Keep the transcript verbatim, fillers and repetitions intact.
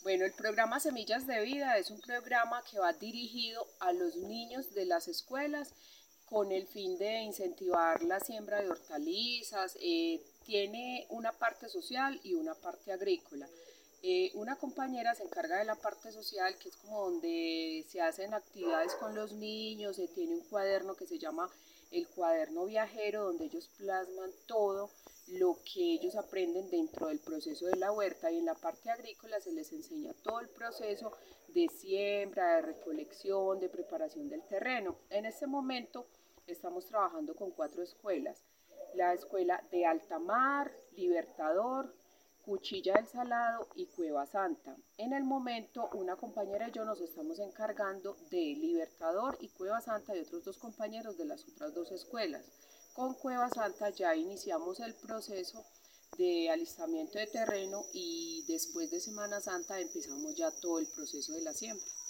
Bueno, el programa Semillas de Vida es un programa que va dirigido a los niños de las escuelas con el fin de incentivar la siembra de hortalizas. Eh, tiene una parte social y una parte agrícola. Eh, una compañera se encarga de la parte social, que es como donde se hacen actividades con los niños. Se tiene un cuaderno que se llama el cuaderno viajero, donde ellos plasman todo lo que ellos aprenden dentro del proceso de la huerta, y en la parte agrícola se les enseña todo el proceso de siembra, de recolección, de preparación del terreno. En este momento estamos trabajando con cuatro escuelas: la escuela de Altamar, Libertador, Cuchilla del Salado y Cueva Santa. En el momento, una compañera y yo nos estamos encargando de Libertador y Cueva Santa, y otros dos compañeros de las otras dos escuelas. Con Cueva Santa ya iniciamos el proceso de alistamiento de terreno, y después de Semana Santa empezamos ya todo el proceso de la siembra.